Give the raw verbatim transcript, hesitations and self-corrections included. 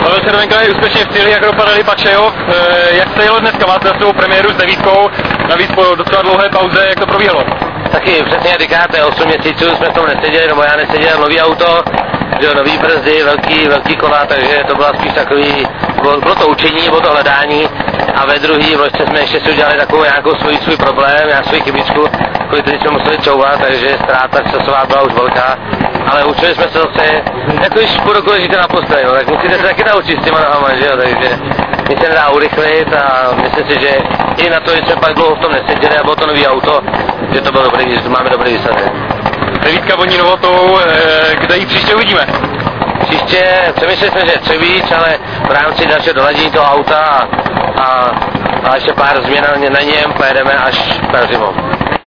Pavel Červenka je úspěšně v cíli, jak dopadali Pačejov. Jak se jelo dneska? Máte za sebou premiéru s devítkou, navíc po docela dlouhé pauze, jak to probíhalo? Taky přesně jak říkáte, osm měsíců jsme v tom neseděli, nebo já neseděl, nový auto, že nový brzdy, velký, velký kola, takže to bylo spíš takový, bylo, bylo to učení, bylo to hledání a ve druhý vlastně jsme ještě si udělali takovou nějakou svůj, svůj problém, nějakou svůj chybičku, kvůli který jsme museli čouvat, takže ztráta časová byla už velká, ale učili jsme se zase, jako když půl roku ležíte na posteli, no, tak musíte se taky naučit s těma nohama, že jo, takže nic se nedá urychlit a myslím si, že i na to, že jsme pak dlouho v tom neseděli a bylo to nový auto, že to bylo dobrý, že to máme dobrý výsledek. Devítka voní novotou, kde ji příště uvidíme? Příště přemýšleli jsme, že Třebíč, ale v rámci dalšího doladění toho auta a, a, a ještě pár změn na něm pojedeme až na zimu.